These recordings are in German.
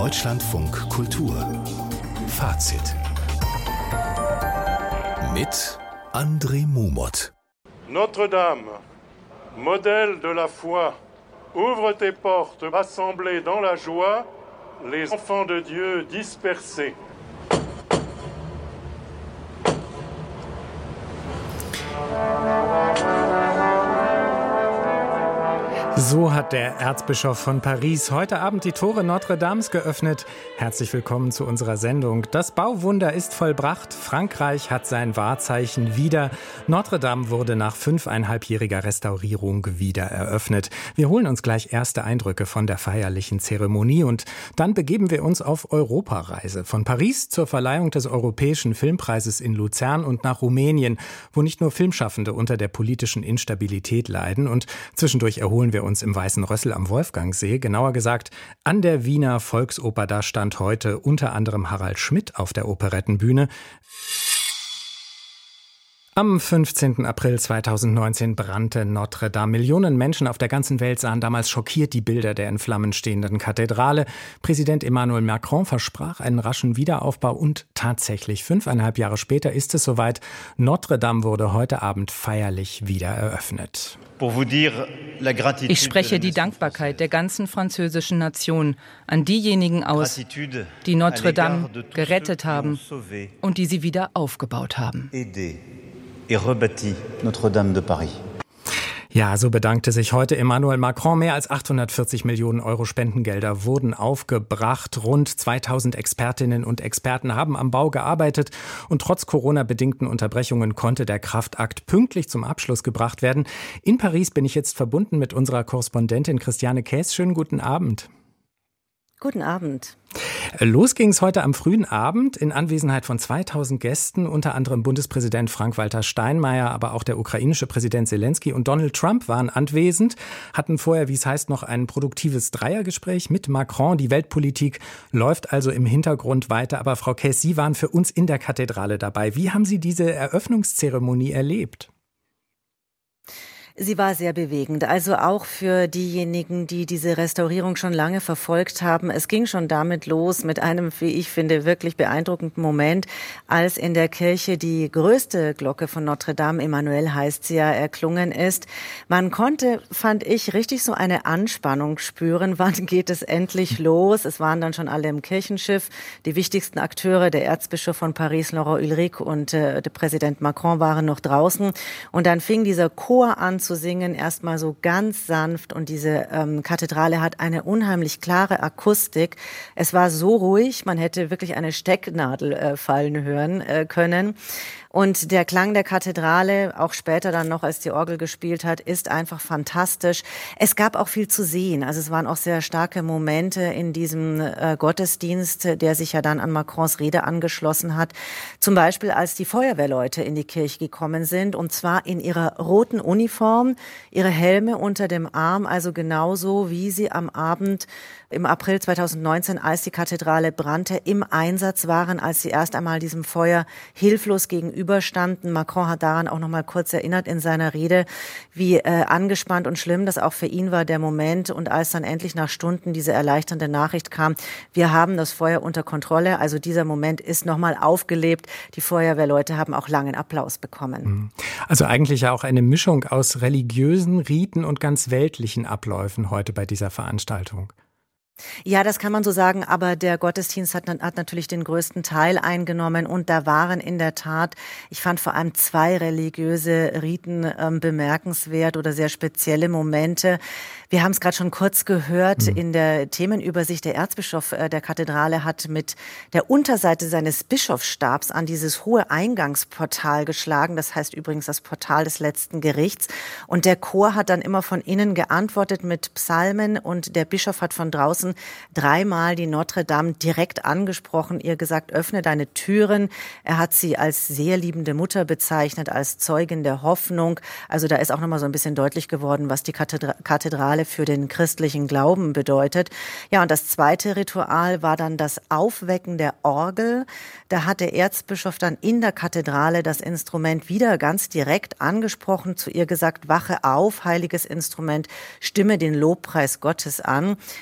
Deutschlandfunk Kultur Fazit mit André Mumot. Notre-Dame, modèle de la foi, ouvre tes portes, rassemblés dans la joie, les enfants de Dieu dispersés. So hat der Erzbischof von Paris heute Abend die Tore Notre-Dames geöffnet. Herzlich willkommen zu unserer Sendung. Das Bauwunder ist vollbracht. Frankreich hat sein Wahrzeichen wieder. Notre-Dame wurde nach 5,5-jähriger Restaurierung wieder eröffnet. Wir holen uns gleich erste Eindrücke von der feierlichen Zeremonie und dann begeben wir uns auf Europareise. Von Paris zur Verleihung des Europäischen Filmpreises in Luzern und nach Rumänien, wo nicht nur Filmschaffende unter der politischen Instabilität leiden, und zwischendurch erholen wir uns im Weißen Rössel am Wolfgangsee, genauer gesagt an der Wiener Volksoper. Da stand heute unter anderem Harald Schmidt auf der Operettenbühne. Am 15. April 2019 brannte Notre Dame. Millionen Menschen auf der ganzen Welt sahen damals schockiert die Bilder der in Flammen stehenden Kathedrale. Präsident Emmanuel Macron versprach einen raschen Wiederaufbau und tatsächlich 5,5 Jahre später ist es soweit. Notre Dame wurde heute Abend feierlich wieder eröffnet. Ich spreche die Dankbarkeit der ganzen französischen Nation an diejenigen aus, die Notre Dame gerettet haben und die sie wieder aufgebaut haben. Ja, so bedankte sich heute Emmanuel Macron. Mehr als 840 Millionen Euro Spendengelder wurden aufgebracht. Rund 2000 Expertinnen und Experten haben am Bau gearbeitet. Und trotz Corona-bedingten Unterbrechungen konnte der Kraftakt pünktlich zum Abschluss gebracht werden. In Paris bin ich jetzt verbunden mit unserer Korrespondentin Christiane Käs. Schönen guten Abend. Guten Abend. Los ging es heute am frühen Abend in Anwesenheit von 2000 Gästen, unter anderem Bundespräsident Frank-Walter Steinmeier, aber auch der ukrainische Präsident Zelensky und Donald Trump waren anwesend, hatten vorher, wie es heißt, noch ein produktives Dreiergespräch mit Macron. Die Weltpolitik läuft also im Hintergrund weiter. Aber Frau Käs, Sie waren für uns in der Kathedrale dabei. Wie haben Sie diese Eröffnungszeremonie erlebt? Sie war sehr bewegend, also auch für diejenigen, die diese Restaurierung schon lange verfolgt haben. Es ging schon damit los, mit einem, wie ich finde, wirklich beeindruckenden Moment, als in der Kirche die größte Glocke von Notre Dame, Emmanuel heißt sie ja, erklungen ist. Man konnte, fand ich, richtig so eine Anspannung spüren. Wann geht es endlich los? Es waren dann schon alle im Kirchenschiff. Die wichtigsten Akteure, der Erzbischof von Paris, Laurent Ulrich, und der Präsident Macron waren noch draußen. Und dann fing dieser Chor an zu singen, erstmal so ganz sanft, und diese Kathedrale hat eine unheimlich klare Akustik. Es war so ruhig, man hätte wirklich eine Stecknadel fallen hören können. Und der Klang der Kathedrale, auch später dann noch, als die Orgel gespielt hat, ist einfach fantastisch. Es gab auch viel zu sehen. Also es waren auch sehr starke Momente in diesem Gottesdienst, der sich ja dann an Macrons Rede angeschlossen hat. Zum Beispiel, als die Feuerwehrleute in die Kirche gekommen sind, und zwar in ihrer roten Uniform, ihre Helme unter dem Arm, also genauso wie sie am Abend im April 2019, als die Kathedrale brannte, im Einsatz waren, als sie erst einmal diesem Feuer hilflos gegenüberstanden. Macron hat daran auch noch mal kurz erinnert in seiner Rede, wie angespannt und schlimm das auch für ihn war, der Moment. Und als dann endlich nach Stunden diese erleichternde Nachricht kam, wir haben das Feuer unter Kontrolle. Also dieser Moment ist noch mal aufgelebt. Die Feuerwehrleute haben auch langen Applaus bekommen. Also eigentlich ja auch eine Mischung aus religiösen Riten und ganz weltlichen Abläufen heute bei dieser Veranstaltung. Ja, das kann man so sagen, aber der Gottesdienst hat natürlich den größten Teil eingenommen, und da waren in der Tat, ich fand vor allem 2 religiöse Riten bemerkenswert oder sehr spezielle Momente. Wir haben es gerade schon kurz gehört in der Themenübersicht. Der Erzbischof der Kathedrale hat mit der Unterseite seines Bischofsstabs an dieses hohe Eingangsportal geschlagen. Das heißt übrigens das Portal des letzten Gerichts. Und der Chor hat dann immer von innen geantwortet mit Psalmen, und der Bischof hat von draußen 3-mal die Notre Dame direkt angesprochen, ihr gesagt, öffne deine Türen. Er hat sie als sehr liebende Mutter bezeichnet, als Zeugin der Hoffnung. Also da ist auch nochmal so ein bisschen deutlich geworden, was die Kathedrale für den christlichen Glauben bedeutet. Ja, und das zweite Ritual war dann das Aufwecken der Orgel. Da hat der Erzbischof dann in der Kathedrale das Instrument wieder ganz direkt angesprochen, zu ihr gesagt, wache auf, heiliges Instrument, stimme den Lobpreis Gottes an. Und das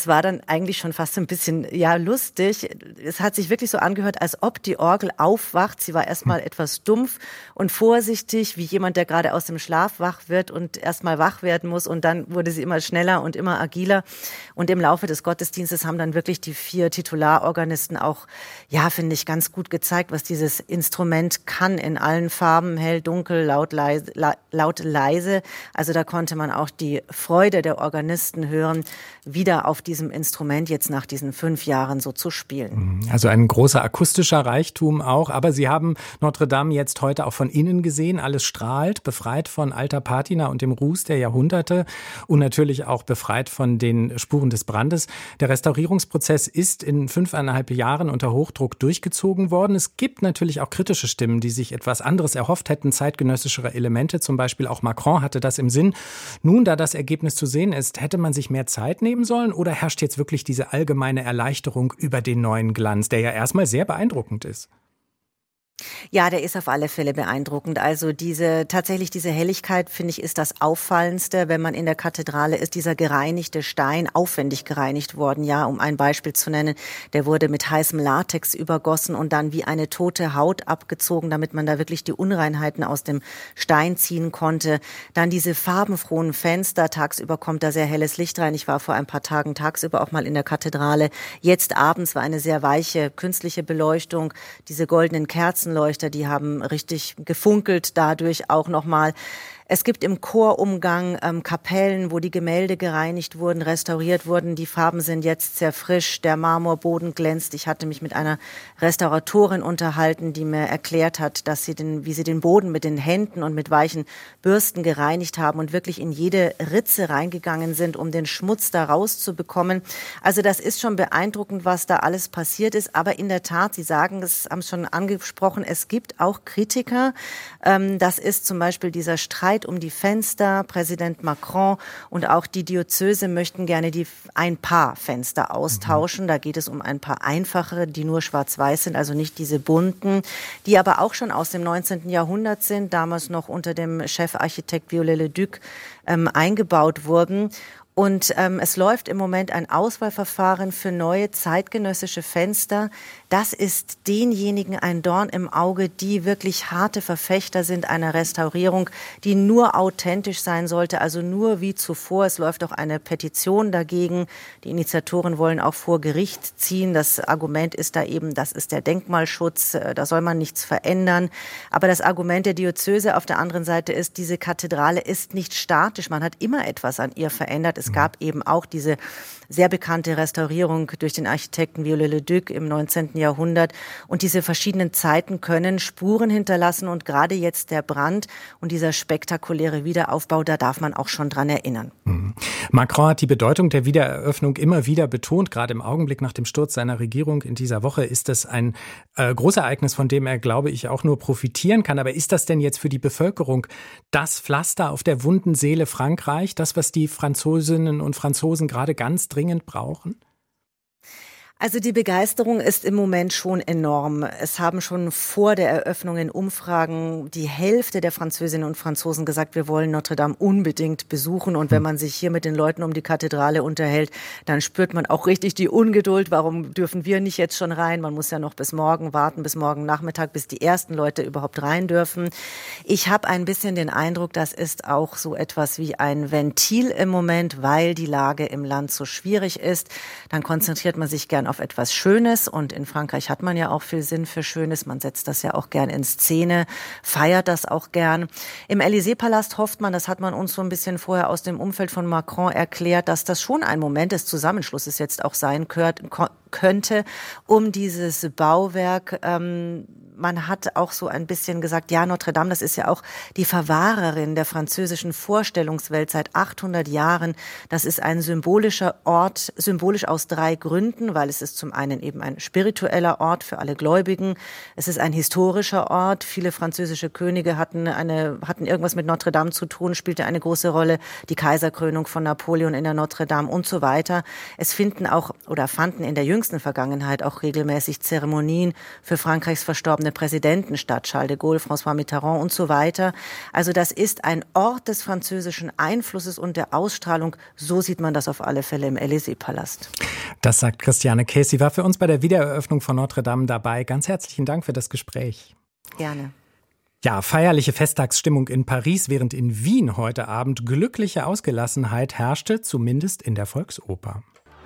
das war dann eigentlich schon fast ein bisschen, lustig. Es hat sich wirklich so angehört, als ob die Orgel aufwacht. Sie war erstmal etwas dumpf und vorsichtig, wie jemand, der gerade aus dem Schlaf wach wird und erstmal wach werden muss. Und dann wurde sie immer schneller und immer agiler. Und im Laufe des Gottesdienstes haben dann wirklich die 4 Titularorganisten auch, finde ich, ganz gut gezeigt, was dieses Instrument kann in allen Farben, hell, dunkel, laut, leise. Also da konnte man auch die Freude der Organisten hören, wieder auf diesem Instrument jetzt nach diesen 5 Jahren so zu spielen. Also ein großer akustischer Reichtum auch, aber Sie haben Notre Dame jetzt heute auch von innen gesehen. Alles strahlt, befreit von alter Patina und dem Ruß der Jahrhunderte und natürlich auch befreit von den Spuren des Brandes. Der Restaurierungsprozess ist in 5,5 Jahren unter Hochdruck durchgezogen worden. Es gibt natürlich auch kritische Stimmen, die sich etwas anderes erhofft hätten, zeitgenössischere Elemente, zum Beispiel auch Macron hatte das im Sinn. Nun, da das Ergebnis zu sehen ist, hätte man sich mehr Zeit nehmen sollen oder herrscht jetzt wirklich diese allgemeine Erleichterung über den neuen Glanz, der ja erstmal sehr beeindruckend ist? Ja, der ist auf alle Fälle beeindruckend. Also diese Helligkeit, finde ich, ist das Auffallendste, wenn man in der Kathedrale ist. Dieser gereinigte Stein, aufwendig gereinigt worden, um ein Beispiel zu nennen. Der wurde mit heißem Latex übergossen und dann wie eine tote Haut abgezogen, damit man da wirklich die Unreinheiten aus dem Stein ziehen konnte. Dann diese farbenfrohen Fenster. Tagsüber kommt da sehr helles Licht rein. Ich war vor ein paar Tagen tagsüber auch mal in der Kathedrale. Jetzt abends war eine sehr weiche, künstliche Beleuchtung. Diese goldenen Kerzenleuchter, die haben richtig gefunkelt dadurch auch nochmal. Es gibt im Chorumgang Kapellen, wo die Gemälde gereinigt wurden, restauriert wurden. Die Farben sind jetzt sehr frisch, der Marmorboden glänzt. Ich hatte mich mit einer Restauratorin unterhalten, die mir erklärt hat, dass wie sie den Boden mit den Händen und mit weichen Bürsten gereinigt haben und wirklich in jede Ritze reingegangen sind, um den Schmutz da rauszubekommen. Also das ist schon beeindruckend, was da alles passiert ist. Aber in der Tat, Sie sagen, das haben es schon angesprochen, es gibt auch Kritiker. Das ist zum Beispiel dieser Streit um die Fenster. Präsident Macron und auch die Diözese möchten gerne ein paar Fenster austauschen. Da geht es um ein paar einfachere, die nur schwarz-weiß sind, also nicht diese bunten, die aber auch schon aus dem 19. Jahrhundert sind, damals noch unter dem Chefarchitekt Viollet-le-Duc eingebaut wurden. Und es läuft im Moment ein Auswahlverfahren für neue zeitgenössische Fenster. Das ist denjenigen ein Dorn im Auge, die wirklich harte Verfechter sind einer Restaurierung, die nur authentisch sein sollte, also nur wie zuvor. Es läuft auch eine Petition dagegen. Die Initiatoren wollen auch vor Gericht ziehen. Das Argument ist da eben, das ist der Denkmalschutz, da soll man nichts verändern. Aber das Argument der Diözese auf der anderen Seite ist, diese Kathedrale ist nicht statisch. Man hat immer etwas an ihr verändert. Es gab eben auch diese sehr bekannte Restaurierung durch den Architekten Viollet-le-Duc im 19. Jahrhundert. Und diese verschiedenen Zeiten können Spuren hinterlassen. Und gerade jetzt der Brand und dieser spektakuläre Wiederaufbau, da darf man auch schon dran erinnern. Macron hat die Bedeutung der Wiedereröffnung immer wieder betont. Gerade im Augenblick nach dem Sturz seiner Regierung in dieser Woche ist das ein Großereignis, von dem er, glaube ich, auch nur profitieren kann. Aber ist das denn jetzt für die Bevölkerung das Pflaster auf der wunden Seele Frankreich, das, was die Französinnen und Franzosen gerade ganz dringend brauchen? Also die Begeisterung ist im Moment schon enorm. Es haben schon vor der Eröffnung in Umfragen die Hälfte der Französinnen und Franzosen gesagt, wir wollen Notre Dame unbedingt besuchen. Und wenn man sich hier mit den Leuten um die Kathedrale unterhält, dann spürt man auch richtig die Ungeduld. Warum dürfen wir nicht jetzt schon rein? Man muss ja noch bis morgen warten, bis morgen Nachmittag, bis die ersten Leute überhaupt rein dürfen. Ich habe ein bisschen den Eindruck, das ist auch so etwas wie ein Ventil im Moment, weil die Lage im Land so schwierig ist. Dann konzentriert man sich gern auf etwas Schönes und in Frankreich hat man ja auch viel Sinn für Schönes. Man setzt das ja auch gern in Szene, feiert das auch gern. Im Élysée-Palast hofft man, das hat man uns so ein bisschen vorher aus dem Umfeld von Macron erklärt, dass das schon ein Moment des Zusammenschlusses jetzt auch sein könnte, um dieses Bauwerk. Man hat auch so ein bisschen gesagt, ja, Notre Dame, das ist ja auch die Verwahrerin der französischen Vorstellungswelt seit 800 Jahren. Das ist ein symbolischer Ort, symbolisch aus 3 Gründen, weil es ist zum einen eben ein spiritueller Ort für alle Gläubigen. Es ist ein historischer Ort. Viele französische Könige hatten irgendwas mit Notre Dame zu tun, spielte eine große Rolle. Die Kaiserkrönung von Napoleon in der Notre Dame und so weiter. Es fanden in der jüngsten Vergangenheit auch regelmäßig Zeremonien für Frankreichs verstorbene verschiedene Präsidentenstadt, Charles de Gaulle, François Mitterrand und so weiter. Also das ist ein Ort des französischen Einflusses und der Ausstrahlung. So sieht man das auf alle Fälle im Élysée-Palast. Das sagt Christiane Kees. Sie war für uns bei der Wiedereröffnung von Notre Dame dabei. Ganz herzlichen Dank für das Gespräch. Gerne. Ja, feierliche Festtagsstimmung in Paris, während in Wien heute Abend glückliche Ausgelassenheit herrschte, zumindest in der Volksoper.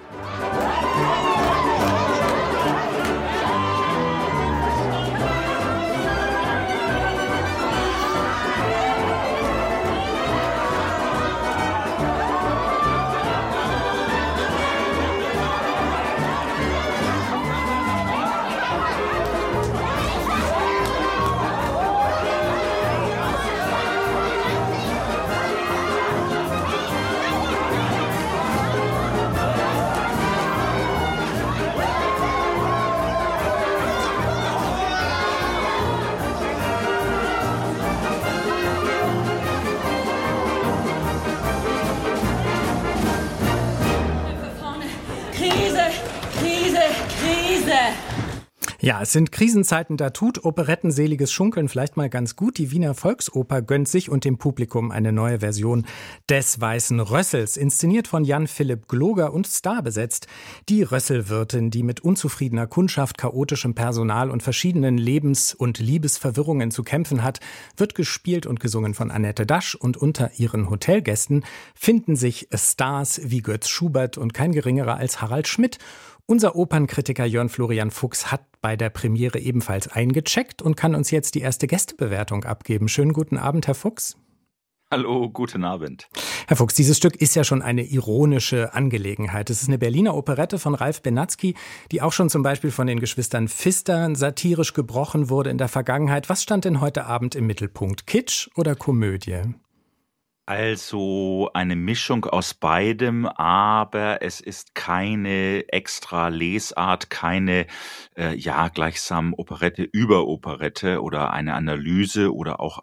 Ja, es sind Krisenzeiten, da tut operettenseliges Schunkeln vielleicht mal ganz gut. Die Wiener Volksoper gönnt sich und dem Publikum eine neue Version des Weißen Rössels, inszeniert von Jan-Philipp Gloger und starbesetzt. Die Rösselwirtin, die mit unzufriedener Kundschaft, chaotischem Personal und verschiedenen Lebens- und Liebesverwirrungen zu kämpfen hat, wird gespielt und gesungen von Annette Dasch, und unter ihren Hotelgästen finden sich Stars wie Götz Schubert und kein geringerer als Harald Schmidt. Unser Opernkritiker Jörn Florian Fuchs hat bei der Premiere ebenfalls eingecheckt und kann uns jetzt die erste Gästebewertung abgeben. Schönen guten Abend, Herr Fuchs. Hallo, guten Abend. Herr Fuchs, dieses Stück ist ja schon eine ironische Angelegenheit. Es ist eine Berliner Operette von Ralf Benatzky, die auch schon zum Beispiel von den Geschwistern Pfister satirisch gebrochen wurde in der Vergangenheit. Was stand denn heute Abend im Mittelpunkt? Kitsch oder Komödie? Also eine Mischung aus beidem, aber es ist keine extra Lesart, keine gleichsam Operette über Operette oder eine Analyse oder auch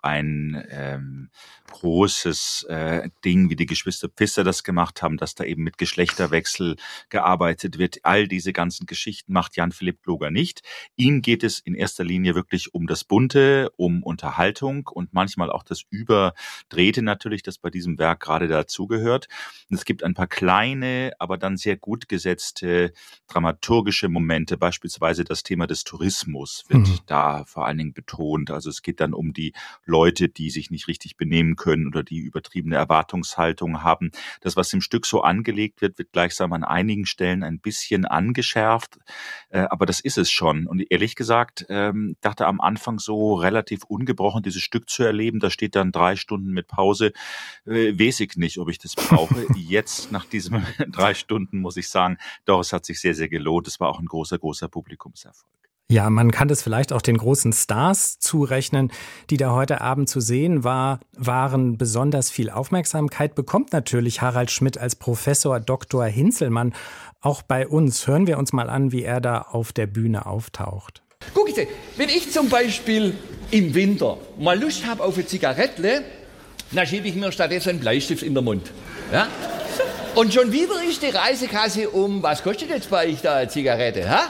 ein großes Ding, wie die Geschwister Pfister das gemacht haben, dass da eben mit Geschlechterwechsel gearbeitet wird. All diese ganzen Geschichten macht Jan-Philipp Gloger nicht. Ihm geht es in erster Linie wirklich um das Bunte, um Unterhaltung und manchmal auch das Überdrehte natürlich, das bei diesem Werk gerade dazugehört. Und es gibt ein paar kleine, aber dann sehr gut gesetzte dramaturgische Momente, beispielsweise das Thema des Tourismus wird da vor allen Dingen betont. Also es geht dann um die Leute, die sich nicht richtig benehmen können oder die übertriebene Erwartungshaltung haben. Das, was im Stück so angelegt wird, wird gleichsam an einigen Stellen ein bisschen angeschärft, aber das ist es schon. Und ehrlich gesagt, dachte am Anfang so relativ ungebrochen dieses Stück zu erleben. Da steht dann 3 Stunden mit Pause. Weiß ich nicht, ob ich das brauche. Jetzt nach diesen 3 Stunden muss ich sagen, doch, es hat sich sehr, sehr gelohnt. Es war auch ein großer, großer Publikumserfolg. Ja, man kann das vielleicht auch den großen Stars zurechnen, die da heute Abend zu sehen waren. Besonders viel Aufmerksamkeit bekommt natürlich Harald Schmidt als Professor Dr. Hinzelmann. Auch bei uns. Hören wir uns mal an, wie er da auf der Bühne auftaucht. Guck Sie, wenn ich zum Beispiel im Winter mal Lust habe auf eine Zigarette, dann schiebe ich mir stattdessen einen Bleistift in den Mund. Ja? Und schon wieder ist die Reisekasse was kostet jetzt bei euch da eine Zigarette? Ha?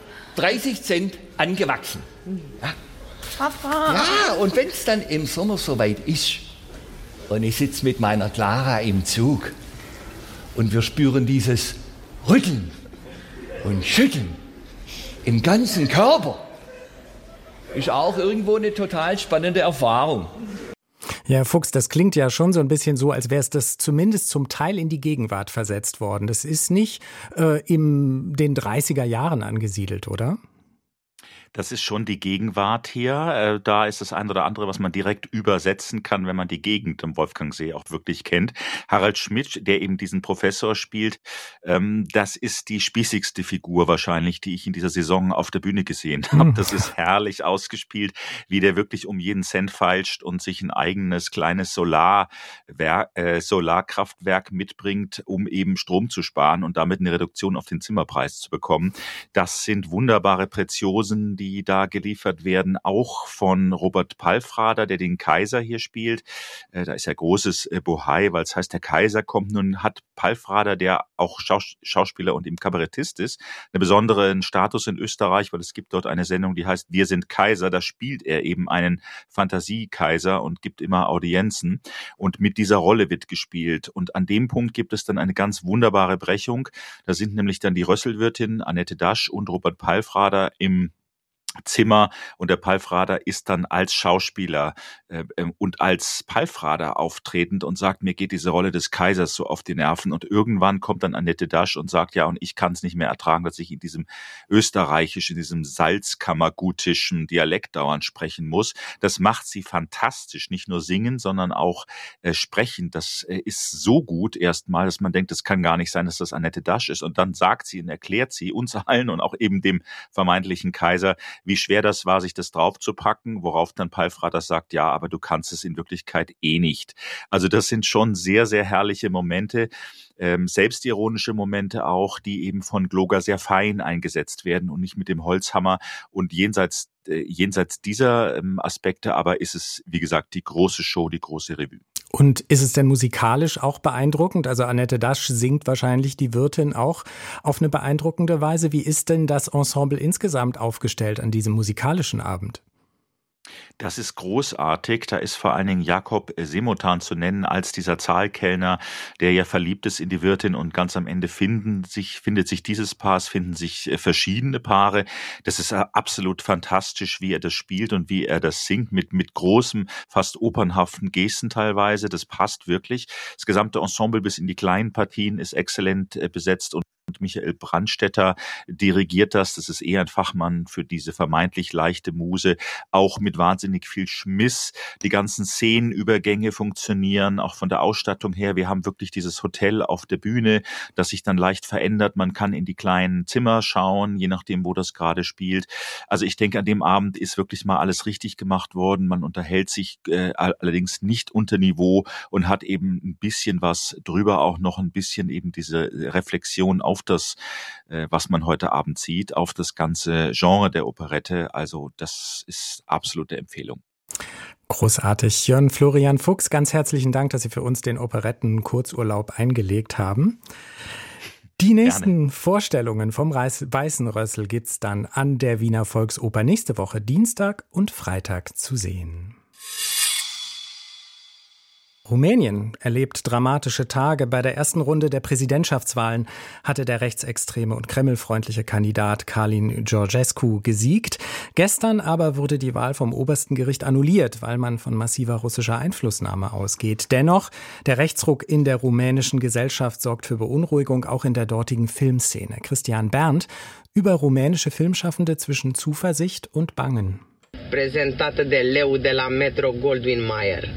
30 Cent angewachsen. Ja. Papa. Ja, und wenn es dann im Sommer soweit ist und ich sitze mit meiner Clara im Zug und wir spüren dieses Rütteln und Schütteln im ganzen Körper, ist auch irgendwo eine total spannende Erfahrung. Ja, Herr Fuchs, das klingt ja schon so ein bisschen so, als wäre es das zumindest zum Teil in die Gegenwart versetzt worden. Das ist nicht in den 30er Jahren angesiedelt, oder? Das ist schon die Gegenwart hier. Da ist das ein oder andere, was man direkt übersetzen kann, wenn man die Gegend am Wolfgangsee auch wirklich kennt. Harald Schmidt, der eben diesen Professor spielt, das ist die spießigste Figur wahrscheinlich, die ich in dieser Saison auf der Bühne gesehen habe. Das ist herrlich ausgespielt, wie der wirklich um jeden Cent feilscht und sich ein eigenes kleines Solarkraftwerk mitbringt, um eben Strom zu sparen und damit eine Reduktion auf den Zimmerpreis zu bekommen. Das sind wunderbare Preziosen, die die da geliefert werden, auch von Robert Palfrader, der den Kaiser hier spielt. Da ist ja großes Bohai, weil es heißt, der Kaiser kommt. Nun hat Palfrader, der auch Schauspieler und eben Kabarettist ist, einen besonderen Status in Österreich, weil es gibt dort eine Sendung, die heißt Wir sind Kaiser. Da spielt er eben einen Fantasiekaiser und gibt immer Audienzen. Und mit dieser Rolle wird gespielt. Und an dem Punkt gibt es dann eine ganz wunderbare Brechung. Da sind nämlich dann die Rösselwirtin Annette Dasch und Robert Palfrader im Zimmer und der Palfrader ist dann als Schauspieler und als Palfrader auftretend und sagt, mir geht diese Rolle des Kaisers so auf die Nerven und irgendwann kommt dann Annette Dasch und sagt, ja und ich kann es nicht mehr ertragen, dass ich in diesem österreichischen, diesem salzkammergutischen Dialekt dauernd sprechen muss. Das macht sie fantastisch, nicht nur singen, sondern auch sprechen. Das ist so gut erstmal, dass man denkt, es kann gar nicht sein, dass das Annette Dasch ist und dann sagt sie und erklärt sie uns allen und auch eben dem vermeintlichen Kaiser, wie schwer das war, sich das draufzupacken, worauf dann Palfrader sagt, ja, aber du kannst es in Wirklichkeit eh nicht. Also das sind schon sehr, sehr herrliche Momente, selbstironische Momente auch, die eben von Gloger sehr fein eingesetzt werden und nicht mit dem Holzhammer. Und jenseits dieser Aspekte aber ist es, wie gesagt, die große Show, die große Revue. Und ist es denn musikalisch auch beeindruckend? Also Annette Dasch singt wahrscheinlich die Wirtin auch auf eine beeindruckende Weise. Wie ist denn das Ensemble insgesamt aufgestellt an diesem musikalischen Abend? Das ist großartig. Da ist vor allen Dingen Jakob Semotan zu nennen als dieser Zahlkellner, der ja verliebt ist in die Wirtin und ganz am Ende findet sich dieses Paar, es finden sich verschiedene Paare. Das ist absolut fantastisch, wie er das spielt und wie er das singt mit großem, fast opernhaften Gesten teilweise. Das passt wirklich. Das gesamte Ensemble bis in die kleinen Partien ist exzellent besetzt und Michael Brandstätter dirigiert das. Das ist eher ein Fachmann für diese vermeintlich leichte Muse, auch mit wahnsinnig viel Schmiss. Die ganzen Szenenübergänge funktionieren, auch von der Ausstattung her. Wir haben wirklich dieses Hotel auf der Bühne, das sich dann leicht verändert. Man kann in die kleinen Zimmer schauen, je nachdem, wo das gerade spielt. Also ich denke, an dem Abend ist wirklich mal alles richtig gemacht worden. Man unterhält sich allerdings nicht unter Niveau und hat eben ein bisschen was drüber, auch noch ein bisschen eben diese Reflexion auf das, was man heute Abend sieht, auf das ganze Genre der Operette. Also das ist absolute Empfehlung. Großartig. Jörn Florian Fuchs, ganz herzlichen Dank, dass Sie für uns den Operetten-Kurzurlaub eingelegt haben. Die nächsten Gerne. Vorstellungen vom Weißen Rössel gibt's dann an der Wiener Volksoper nächste Woche Dienstag und Freitag zu sehen. Rumänien erlebt dramatische Tage. Bei der ersten Runde der Präsidentschaftswahlen hatte der rechtsextreme und kremlfreundliche Kandidat Călin Georgescu gesiegt. Gestern aber wurde die Wahl vom obersten Gericht annulliert, weil man von massiver russischer Einflussnahme ausgeht. Dennoch, der Rechtsruck in der rumänischen Gesellschaft sorgt für Beunruhigung, auch in der dortigen Filmszene. Christian Berndt über rumänische Filmschaffende zwischen Zuversicht und Bangen. Präsentate de Leu de la Metro Goldwyn Mayer.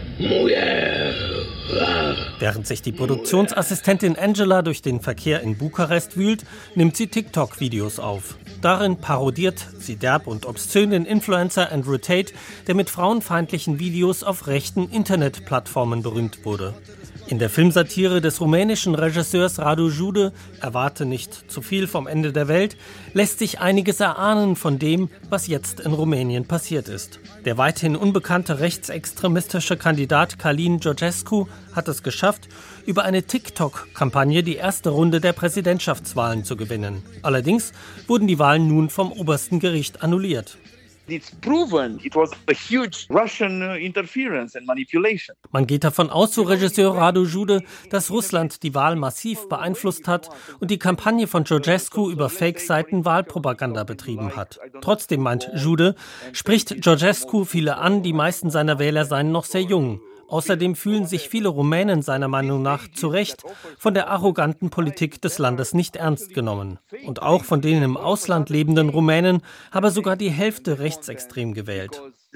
Während sich die Produktionsassistentin Angela durch den Verkehr in Bukarest wühlt, nimmt sie TikTok-Videos auf. Darin parodiert sie derb und obszön den Influencer Andrew Tate, der mit frauenfeindlichen Videos auf rechten Internetplattformen berühmt wurde. In der Filmsatire des rumänischen Regisseurs Radu Jude, Erwarte nicht zu viel vom Ende der Welt, lässt sich einiges erahnen von dem, was jetzt in Rumänien passiert ist. Der weithin unbekannte rechtsextremistische Kandidat Călin Georgescu hat es geschafft, über eine TikTok-Kampagne die erste Runde der Präsidentschaftswahlen zu gewinnen. Allerdings wurden die Wahlen nun vom obersten Gericht annulliert. It's proven it was a huge Russian interference and manipulation. Man geht davon aus, so Regisseur Radu Jude, dass Russland die Wahl massiv beeinflusst hat und die Kampagne von Georgescu über Fake-Seiten Wahlpropaganda betrieben hat. Trotzdem, meint Jude, spricht Georgescu viele an, die meisten seiner Wähler seien noch sehr jung. Außerdem fühlen sich viele Rumänen seiner Meinung nach zu Recht von der arroganten Politik des Landes nicht ernst genommen. Und auch von den im Ausland lebenden Rumänen habe sogar die Hälfte rechtsextrem gewählt.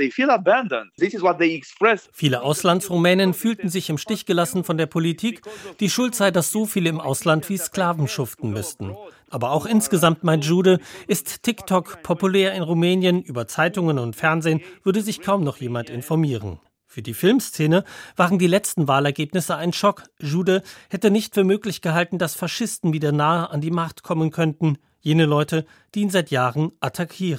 Viele Auslandsrumänen fühlten sich im Stich gelassen von der Politik. Die Schuld sei, dass so viele im Ausland wie Sklaven schuften müssten. Aber auch insgesamt, meint Jude, ist TikTok populär in Rumänien. Über Zeitungen und Fernsehen würde sich kaum noch jemand informieren. Für die Filmszene waren die letzten Wahlergebnisse ein Schock. Jude hätte nicht für möglich gehalten, dass Faschisten wieder nahe an die Macht kommen könnten. Jene Leute, die ihn seit Jahren attackieren.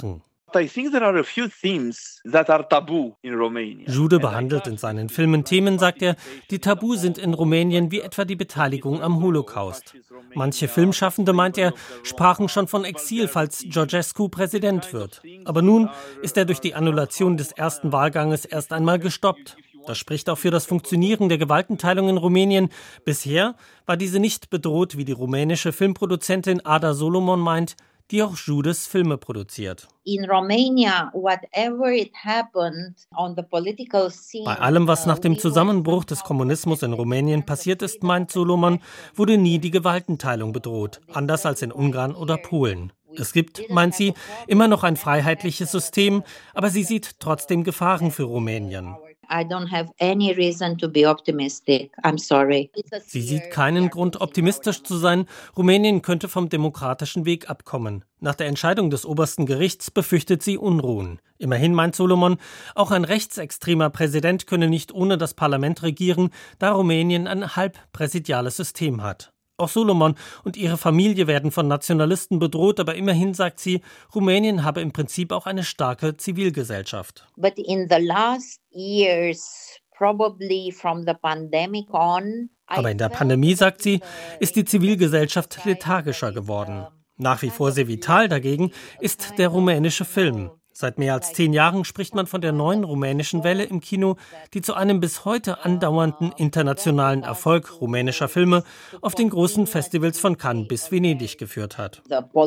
Jude behandelt in seinen Filmen Themen, sagt er, die tabu sind in Rumänien, wie etwa die Beteiligung am Holocaust. Manche Filmschaffende, meint er, sprachen schon von Exil, falls Ceausescu Präsident wird. Aber nun ist er durch die Annulation des ersten Wahlganges erst einmal gestoppt. Das spricht auch für das Funktionieren der Gewaltenteilung in Rumänien. Bisher war diese nicht bedroht, wie die rumänische Filmproduzentin Ada Solomon meint, die auch Judes Filme produziert. In Romania, whatever it happened on the political scene, bei allem, was nach dem Zusammenbruch des Kommunismus in Rumänien passiert ist, meint Solomon, wurde nie die Gewaltenteilung bedroht, anders als in Ungarn oder Polen. Es gibt, meint sie, immer noch ein freiheitliches System, aber sie sieht trotzdem Gefahren für Rumänien. I don't have any reason to be optimistic. I'm sorry. Sie sieht keinen Grund, optimistisch zu sein. Rumänien könnte vom demokratischen Weg abkommen. Nach der Entscheidung des obersten Gerichts befürchtet sie Unruhen. Immerhin, meint Solomon, auch ein rechtsextremer Präsident könne nicht ohne das Parlament regieren, da Rumänien ein halbpräsidiales System hat. Auch Solomon und ihre Familie werden von Nationalisten bedroht, aber immerhin, sagt sie, Rumänien habe im Prinzip auch eine starke Zivilgesellschaft. But in the last years, probably from the pandemic on, aber in der Pandemie, sagt sie, ist die Zivilgesellschaft lethargischer geworden. Nach wie vor sehr vital dagegen ist der rumänische Film. Seit mehr als 10 Jahren spricht man von der neuen rumänischen Welle im Kino, die zu einem bis heute andauernden internationalen Erfolg rumänischer Filme auf den großen Festivals von Cannes bis Venedig geführt hat.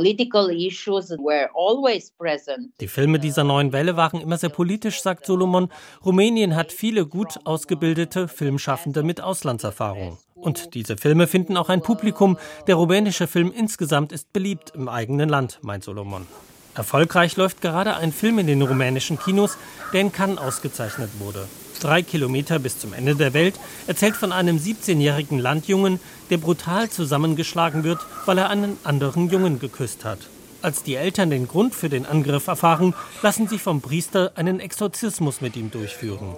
Die Filme dieser neuen Welle waren immer sehr politisch, sagt Solomon. Rumänien hat viele gut ausgebildete Filmschaffende mit Auslandserfahrung. Und diese Filme finden auch ein Publikum. Der rumänische Film insgesamt ist beliebt im eigenen Land, meint Solomon. Erfolgreich läuft gerade ein Film in den rumänischen Kinos, der in Cannes ausgezeichnet wurde. 3 Kilometer bis zum Ende der Welt erzählt von einem 17-jährigen Landjungen, der brutal zusammengeschlagen wird, weil er einen anderen Jungen geküsst hat. Als die Eltern den Grund für den Angriff erfahren, lassen sie vom Priester einen Exorzismus mit ihm durchführen.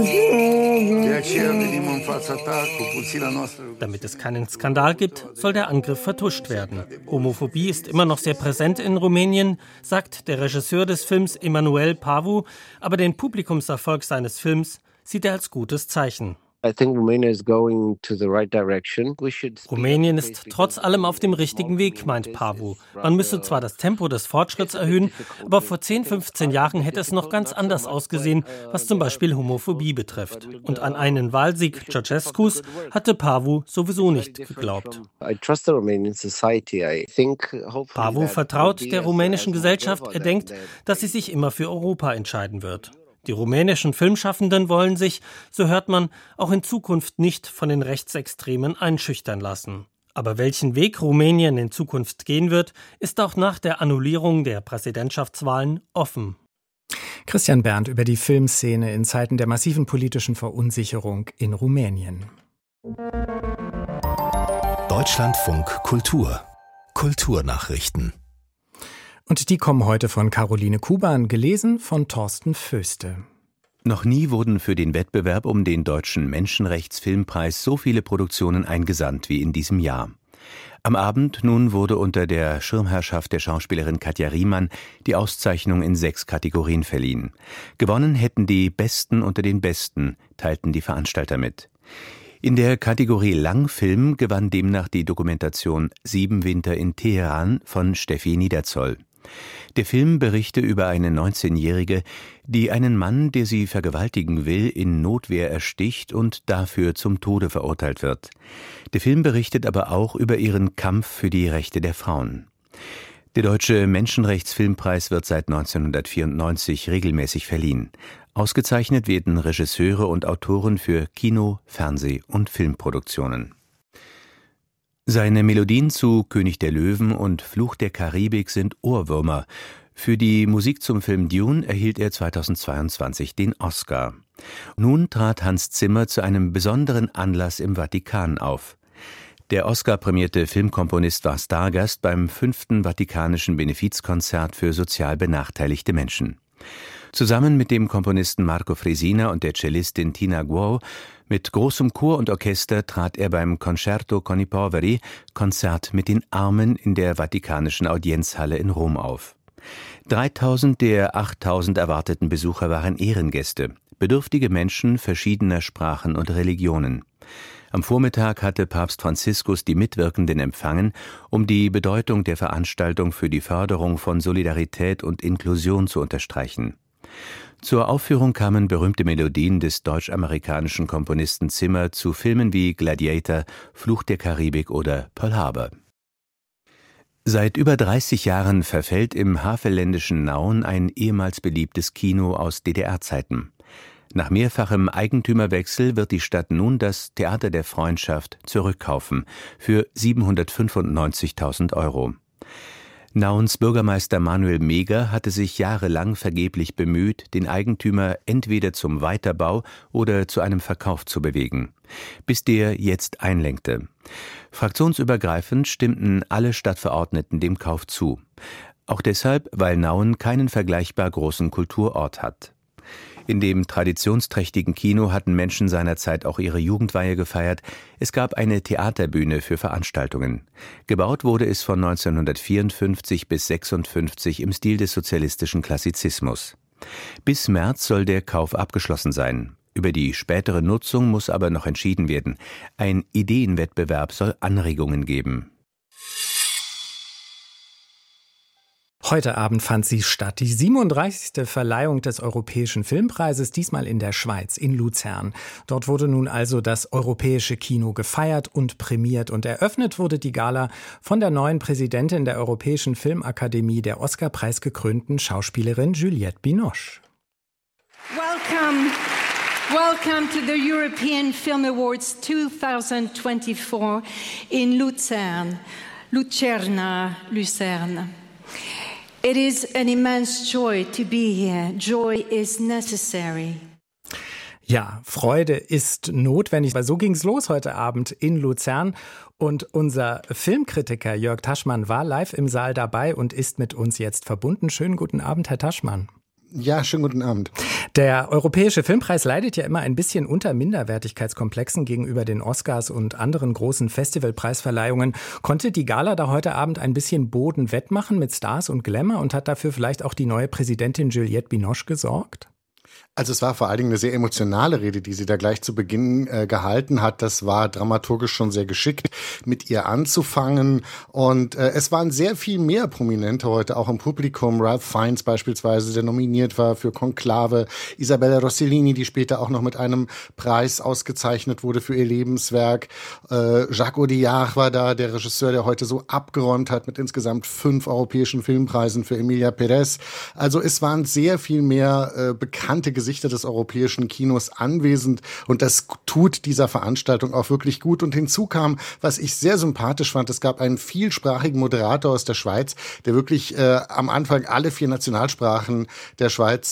Damit es keinen Skandal gibt, soll der Angriff vertuscht werden. Homophobie ist immer noch sehr präsent in Rumänien, sagt der Regisseur des Films Emanuel Pavu, aber den Publikumserfolg seines Films sieht er als gutes Zeichen. Rumänien ist trotz allem auf dem richtigen Weg, meint Pavu. Man müsse zwar das Tempo des Fortschritts erhöhen, aber vor 10, 15 Jahren hätte es noch ganz anders ausgesehen, was zum Beispiel Homophobie betrifft. Und an einen Wahlsieg Ceausescus hatte Pavu sowieso nicht geglaubt. Pavu vertraut der rumänischen Gesellschaft. Er denkt, dass sie sich immer für Europa entscheiden wird. Die rumänischen Filmschaffenden wollen sich, so hört man, auch in Zukunft nicht von den Rechtsextremen einschüchtern lassen. Aber welchen Weg Rumänien in Zukunft gehen wird, ist auch nach der Annullierung der Präsidentschaftswahlen offen. Christian Berndt über die Filmszene in Zeiten der massiven politischen Verunsicherung in Rumänien. Deutschlandfunk Kultur. Kulturnachrichten. Und die kommen heute von Caroline Kuban, gelesen von Thorsten Föste. Noch nie wurden für den Wettbewerb um den Deutschen Menschenrechtsfilmpreis so viele Produktionen eingesandt wie in diesem Jahr. Am Abend nun wurde unter der Schirmherrschaft der Schauspielerin Katja Riemann die Auszeichnung in 6 Kategorien verliehen. Gewonnen hätten die Besten unter den Besten, teilten die Veranstalter mit. In der Kategorie Langfilm gewann demnach die Dokumentation 7 Winter in Teheran von Steffi Niederzoll. Der Film berichte über eine 19-Jährige, die einen Mann, der sie vergewaltigen will, in Notwehr ersticht und dafür zum Tode verurteilt wird. Der Film berichtet aber auch über ihren Kampf für die Rechte der Frauen. Der Deutsche Menschenrechtsfilmpreis wird seit 1994 regelmäßig verliehen. Ausgezeichnet werden Regisseure und Autoren für Kino-, Fernseh- und Filmproduktionen. Seine Melodien zu König der Löwen und Fluch der Karibik sind Ohrwürmer. Für die Musik zum Film Dune erhielt er 2022 den Oscar. Nun trat Hans Zimmer zu einem besonderen Anlass im Vatikan auf. Der Oscar-prämierte Filmkomponist war Stargast beim 5. Vatikanischen Benefizkonzert für sozial benachteiligte Menschen. Zusammen mit dem Komponisten Marco Fresina und der Cellistin Tina Guo mit großem Chor und Orchester trat er beim Concerto con i Poveri, Konzert mit den Armen, in der Vatikanischen Audienzhalle in Rom auf. 3.000 der 8.000 erwarteten Besucher waren Ehrengäste, bedürftige Menschen verschiedener Sprachen und Religionen. Am Vormittag hatte Papst Franziskus die Mitwirkenden empfangen, um die Bedeutung der Veranstaltung für die Förderung von Solidarität und Inklusion zu unterstreichen. Zur Aufführung kamen berühmte Melodien des deutsch-amerikanischen Komponisten Zimmer zu Filmen wie Gladiator, Fluch der Karibik oder Pearl Harbor. Seit über 30 Jahren verfällt im havelländischen Nauen ein ehemals beliebtes Kino aus DDR-Zeiten. Nach mehrfachem Eigentümerwechsel wird die Stadt nun das Theater der Freundschaft zurückkaufen für 795.000 €. Nauens Bürgermeister Manuel Meger hatte sich jahrelang vergeblich bemüht, den Eigentümer entweder zum Weiterbau oder zu einem Verkauf zu bewegen, bis der jetzt einlenkte. Fraktionsübergreifend stimmten alle Stadtverordneten dem Kauf zu. Auch deshalb, weil Nauen keinen vergleichbar großen Kulturort hat. In dem traditionsträchtigen Kino hatten Menschen seinerzeit auch ihre Jugendweihe gefeiert. Es gab eine Theaterbühne für Veranstaltungen. Gebaut wurde es von 1954 bis 1956 im Stil des sozialistischen Klassizismus. Bis März soll der Kauf abgeschlossen sein. Über die spätere Nutzung muss aber noch entschieden werden. Ein Ideenwettbewerb soll Anregungen geben. Heute Abend fand sie statt, die 37. Verleihung des Europäischen Filmpreises, diesmal in der Schweiz, in Luzern. Dort wurde nun also das europäische Kino gefeiert und prämiert und eröffnet wurde die Gala von der neuen Präsidentin der Europäischen Filmakademie, der Oscar-Preis gekrönten Schauspielerin Juliette Binoche. Welcome to the European Film Awards 2024 in Luzern, Lucerna, Lucerne. It is an immense joy to be here. Joy is necessary. Ja, Freude ist notwendig, weil so ging's los heute Abend in Luzern. Und unser Filmkritiker Jörg Taschmann war live im Saal dabei und ist mit uns jetzt verbunden. Schönen guten Abend, Herr Taschmann. Ja, schönen guten Abend. Der Europäische Filmpreis leidet ja immer ein bisschen unter Minderwertigkeitskomplexen gegenüber den Oscars und anderen großen Festivalpreisverleihungen. Konnte die Gala da heute Abend ein bisschen Boden wettmachen mit Stars und Glamour und hat dafür vielleicht auch die neue Präsidentin Juliette Binoche gesorgt? Also es war vor allen Dingen eine sehr emotionale Rede, die sie da gleich zu Beginn gehalten hat. Das war dramaturgisch schon sehr geschickt, mit ihr anzufangen. Und es waren sehr viel mehr Prominente heute auch im Publikum. Ralph Fiennes beispielsweise, der nominiert war für Conclave. Isabella Rossellini, die später auch noch mit einem Preis ausgezeichnet wurde für ihr Lebenswerk. Jacques Audiard war da, der Regisseur, der heute so abgeräumt hat mit insgesamt 5 europäischen Filmpreisen für Emilia Pérez. Also es waren sehr viel mehr bekannte Gesichter des europäischen Kinos anwesend und das tut dieser Veranstaltung auch wirklich gut. Und hinzu kam, was ich sehr sympathisch fand, es gab einen vielsprachigen Moderator aus der Schweiz, der wirklich am Anfang alle 4 Nationalsprachen der Schweiz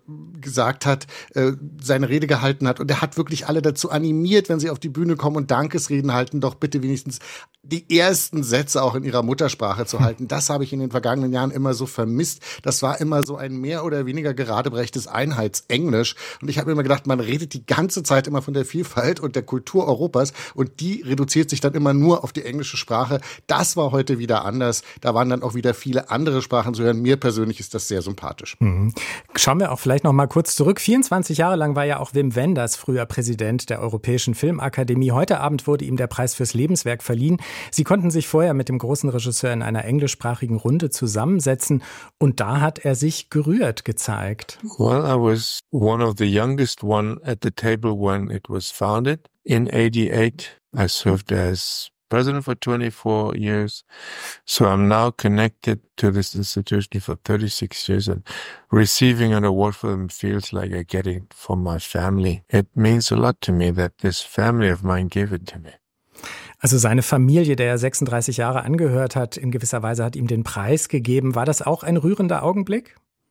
gesagt hat, seine Rede gehalten hat und er hat wirklich alle dazu animiert, wenn sie auf die Bühne kommen und Dankesreden halten, doch bitte wenigstens die ersten Sätze auch in ihrer Muttersprache zu halten. Das habe ich in den vergangenen Jahren immer so vermisst. Das war immer so ein mehr oder weniger geradebrechtes Einheitsenglisch. Und ich habe mir immer gedacht, man redet die ganze Zeit immer von der Vielfalt und der Kultur Europas und die reduziert sich dann immer nur auf die englische Sprache. Das war heute wieder anders. Da waren dann auch wieder viele andere Sprachen zu hören. Mir persönlich ist das sehr sympathisch. Schauen wir auch vielleicht noch mal kurz zurück. 24 Jahre lang war ja auch Wim Wenders früher Präsident der Europäischen Filmakademie. Heute Abend wurde ihm der Preis fürs Lebenswerk verliehen. Sie konnten sich vorher mit dem großen Regisseur in einer englischsprachigen Runde zusammensetzen und da hat er sich gerührt gezeigt. Well, I was one of the youngest one at the table when it was founded in 88. I served as president for 24 years. So I'm now connected to this institution for 36 years and receiving an award for them feels like I get it from my family. It means a lot to me that this family of mine gave it to me. Also seine Familie, der er 36 Jahre angehört hat, in gewisser Weise hat ihm den Preis gegeben. War das auch ein rührender Augenblick?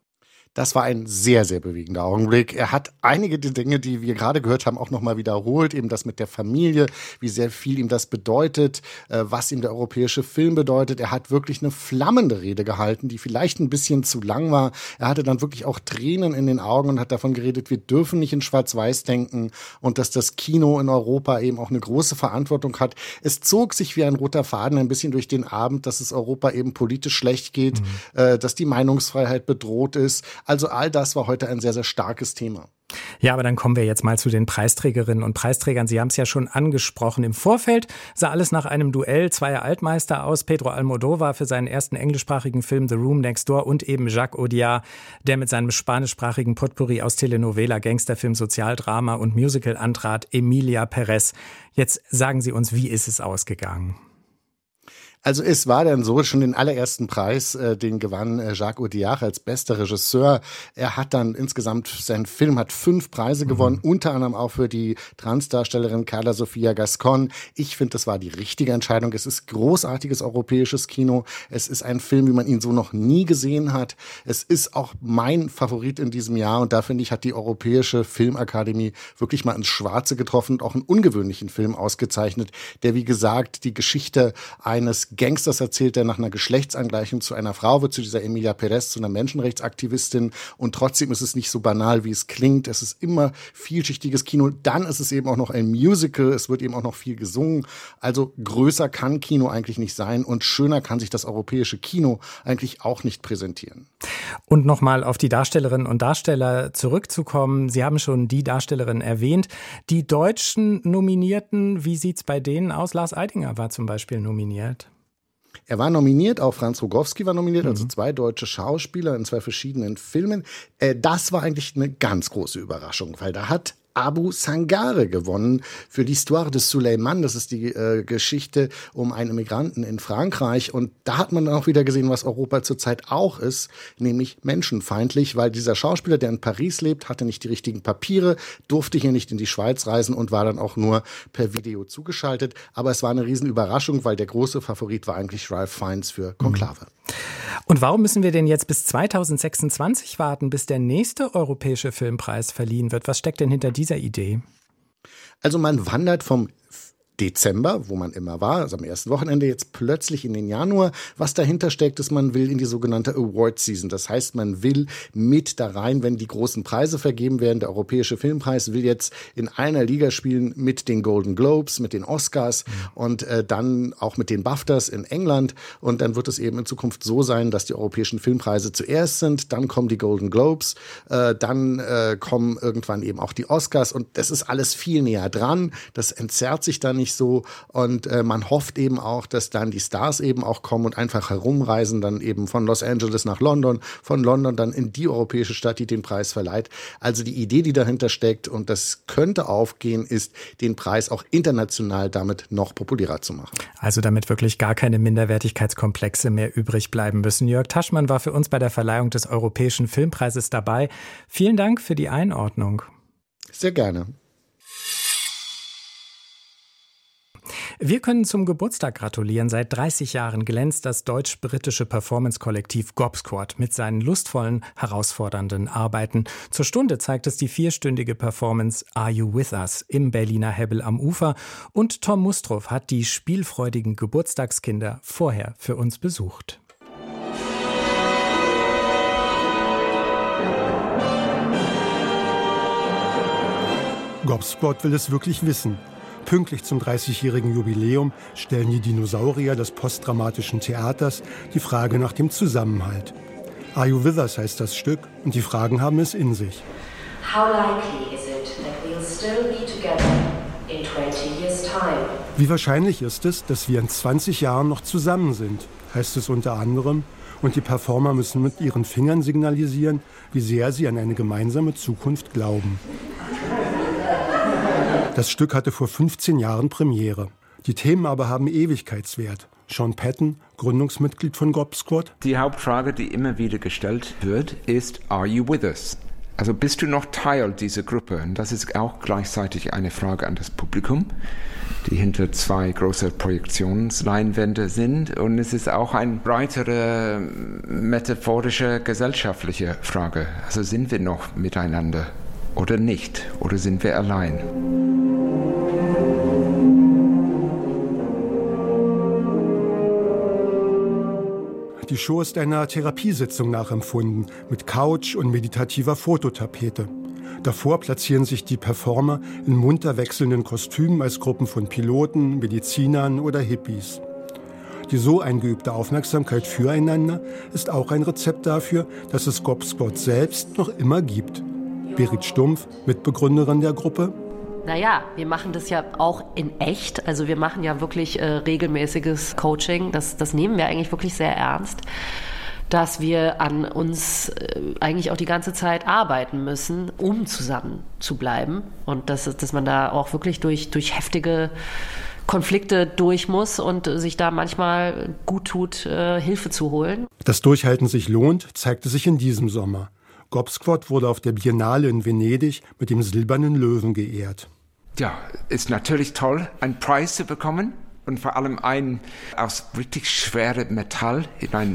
Das war ein sehr, sehr bewegender Augenblick. Er hat einige der Dinge, die wir gerade gehört haben, auch nochmal wiederholt. Eben das mit der Familie, wie sehr viel ihm das bedeutet, was ihm der europäische Film bedeutet. Er hat wirklich eine flammende Rede gehalten, die vielleicht ein bisschen zu lang war. Er hatte dann wirklich auch Tränen in den Augen und hat davon geredet, wir dürfen nicht in Schwarz-Weiß denken und dass das Kino in Europa eben auch eine große Verantwortung hat. Es zog sich wie ein roter Faden ein bisschen durch den Abend, dass es Europa eben politisch schlecht geht, dass die Meinungsfreiheit bedroht ist. Also all das war heute ein sehr, sehr starkes Thema. Ja, aber dann kommen wir jetzt mal zu den Preisträgerinnen und Preisträgern. Sie haben es ja schon angesprochen. Im Vorfeld sah alles nach einem Duell zweier Altmeister aus. Pedro Almodóvar für seinen ersten englischsprachigen Film The Room Next Door und eben Jacques Audiard, der mit seinem spanischsprachigen Potpourri aus Telenovela, Gangsterfilm, Sozialdrama und Musical antrat, Emilia Pérez. Jetzt sagen Sie uns, wie ist es ausgegangen? Also es war dann so, schon den allerersten Preis, den gewann Jacques Audiard als bester Regisseur. Er hat dann insgesamt, sein Film hat 5 Preise gewonnen, unter anderem auch für die Transdarstellerin Carla Sofia Gascon. Ich finde, das war die richtige Entscheidung. Es ist großartiges europäisches Kino. Es ist ein Film, wie man ihn so noch nie gesehen hat. Es ist auch mein Favorit in diesem Jahr und da finde ich, hat die Europäische Filmakademie wirklich mal ins Schwarze getroffen und auch einen ungewöhnlichen Film ausgezeichnet, der, wie gesagt, die Geschichte eines Gangsters erzählt, der nach einer Geschlechtsangleichung zu einer Frau wird, zu dieser Emilia Pérez, zu einer Menschenrechtsaktivistin. Und trotzdem ist es nicht so banal, wie es klingt. Es ist immer vielschichtiges Kino. Dann ist es eben auch noch ein Musical. Es wird eben auch noch viel gesungen. Also größer kann Kino eigentlich nicht sein und schöner kann sich das europäische Kino eigentlich auch nicht präsentieren. Und nochmal auf die Darstellerinnen und Darsteller zurückzukommen. Sie haben schon die Darstellerin erwähnt. Die deutschen Nominierten, wie sieht's bei denen aus? Lars Eidinger war zum Beispiel nominiert. Er war nominiert, auch Franz Rogowski war nominiert, also 2 deutsche Schauspieler in 2 verschiedenen Filmen. Das war eigentlich eine ganz große Überraschung, weil da hat Abu Sangare gewonnen für l'Histoire de Suleiman. Das ist die Geschichte um einen Immigranten in Frankreich. Und da hat man dann auch wieder gesehen, was Europa zurzeit auch ist, nämlich menschenfeindlich, weil dieser Schauspieler, der in Paris lebt, hatte nicht die richtigen Papiere, durfte hier nicht in die Schweiz reisen und war dann auch nur per Video zugeschaltet. Aber es war eine Riesenüberraschung, weil der große Favorit war eigentlich Ralph Fiennes für Konklave. Und warum müssen wir denn jetzt bis 2026 warten, bis der nächste europäische Filmpreis verliehen wird? Was steckt denn hinter dieser Idee? Also man wandert vom Dezember, wo man immer war, also am ersten Wochenende, jetzt plötzlich in den Januar. Was dahinter steckt, ist, man will in die sogenannte Award Season. Das heißt, man will mit da rein, wenn die großen Preise vergeben werden. Der Europäische Filmpreis will jetzt in einer Liga spielen mit den Golden Globes, mit den Oscars und dann auch mit den BAFTAs in England. Und dann wird es eben in Zukunft so sein, dass die Europäischen Filmpreise zuerst sind, dann kommen die Golden Globes, dann kommen irgendwann eben auch die Oscars und das ist alles viel näher dran. Das entzerrt sich dann nicht so und man hofft eben auch, dass dann die Stars eben auch kommen und einfach herumreisen, dann eben von Los Angeles nach London, von London dann in die europäische Stadt, die den Preis verleiht. Also die Idee, die dahinter steckt und das könnte aufgehen, ist, den Preis auch international damit noch populärer zu machen. Also damit wirklich gar keine Minderwertigkeitskomplexe mehr übrig bleiben müssen. Jörg Taschmann war für uns bei der Verleihung des Europäischen Filmpreises dabei. Vielen Dank für die Einordnung. Sehr gerne. Wir können zum Geburtstag gratulieren. Seit 30 Jahren glänzt das deutsch-britische Performance-Kollektiv Gobsquad mit seinen lustvollen, herausfordernden Arbeiten. Zur Stunde zeigt es die 4-stündige Performance Are You With Us im Berliner Hebbel am Ufer. Und Tom Mustrow hat die spielfreudigen Geburtstagskinder vorher für uns besucht. Gobsquad will es wirklich wissen. Pünktlich zum 30-jährigen Jubiläum stellen die Dinosaurier des postdramatischen Theaters die Frage nach dem Zusammenhalt. Are You With Us heißt das Stück und die Fragen haben es in sich. How likely is it that we'll still be together in 20 years' time? Wie wahrscheinlich ist es, dass wir in 20 Jahren noch zusammen sind, heißt es unter anderem. Und die Performer müssen mit ihren Fingern signalisieren, wie sehr sie an eine gemeinsame Zukunft glauben. Das Stück hatte vor 15 Jahren Premiere. Die Themen aber haben Ewigkeitswert. Sean Patton, Gründungsmitglied von Gobsquad. Die Hauptfrage, die immer wieder gestellt wird, ist Are you with us? Also bist du noch Teil dieser Gruppe? Und das ist auch gleichzeitig eine Frage an das Publikum, die hinter 2 große Projektionsleinwände sind. Und es ist auch eine breitere metaphorische, gesellschaftliche Frage. Also sind wir noch miteinander oder nicht? Oder sind wir allein? Die Show ist einer Therapiesitzung nachempfunden, mit Couch und meditativer Fototapete. Davor platzieren sich die Performer in munter wechselnden Kostümen als Gruppen von Piloten, Medizinern oder Hippies. Die so eingeübte Aufmerksamkeit füreinander ist auch ein Rezept dafür, dass es Gobsquad selbst noch immer gibt. Berit Stumpf, Mitbegründerin der Gruppe. Naja, wir machen das ja auch in echt. Also wir machen ja wirklich regelmäßiges Coaching. Das nehmen wir eigentlich wirklich sehr ernst, dass wir an uns eigentlich auch die ganze Zeit arbeiten müssen, um zusammen zu bleiben. Und dass man da auch wirklich durch heftige Konflikte durch muss und sich da manchmal gut tut, Hilfe zu holen. Das Durchhalten sich lohnt, zeigte sich in diesem Sommer. Gobsquad wurde auf der Biennale in Venedig mit dem Silbernen Löwen geehrt. Ja, ist natürlich toll, einen Preis zu bekommen und vor allem einen aus richtig schwerem Metall in ein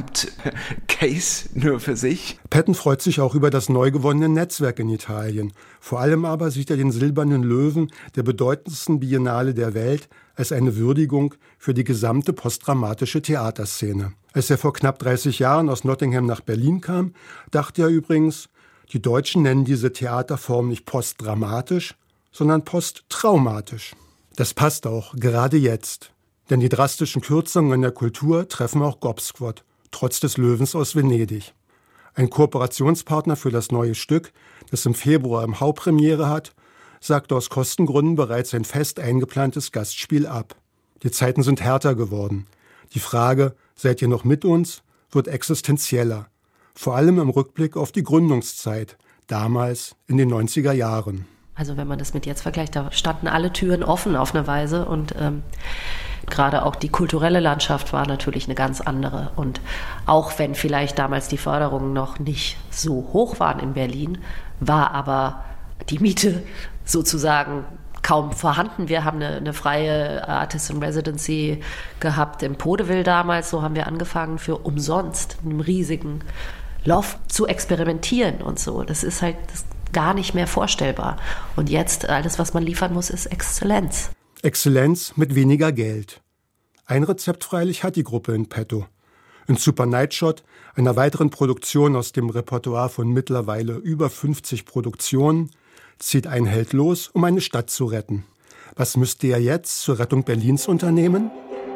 Samtcase nur für sich. Patton freut sich auch über das neu gewonnene Netzwerk in Italien. Vor allem aber sieht er den Silbernen Löwen, der bedeutendsten Biennale der Welt, als eine Würdigung für die gesamte postdramatische Theaterszene. Als er vor knapp 30 Jahren aus Nottingham nach Berlin kam, dachte er übrigens, die Deutschen nennen diese Theaterform nicht postdramatisch, sondern posttraumatisch. Das passt auch, gerade jetzt. Denn die drastischen Kürzungen in der Kultur treffen auch Gobsquad, trotz des Löwens aus Venedig. Ein Kooperationspartner für das neue Stück, das im Februar im Hauptpremiere hat, sagte aus Kostengründen bereits ein fest eingeplantes Gastspiel ab. Die Zeiten sind härter geworden. Die Frage, seid ihr noch mit uns, wird existenzieller. Vor allem im Rückblick auf die Gründungszeit, damals in den 90er Jahren. Also wenn man das mit jetzt vergleicht, da standen alle Türen offen auf eine Weise und gerade auch die kulturelle Landschaft war natürlich eine ganz andere. Und auch wenn vielleicht damals die Förderungen noch nicht so hoch waren in Berlin, war aber die Miete sozusagen kaum vorhanden. Wir haben eine freie Artist in Residency gehabt im Podeville damals. So haben wir angefangen, für umsonst in einem riesigen Loft zu experimentieren und so. Das ist halt gar nicht mehr vorstellbar. Und jetzt, alles, was man liefern muss, ist Exzellenz. Exzellenz mit weniger Geld. Ein Rezept freilich hat die Gruppe in petto. In Super Nightshot, einer weiteren Produktion aus dem Repertoire von mittlerweile über 50 Produktionen, zieht ein Held los, um eine Stadt zu retten. Was müsste er jetzt zur Rettung Berlins unternehmen?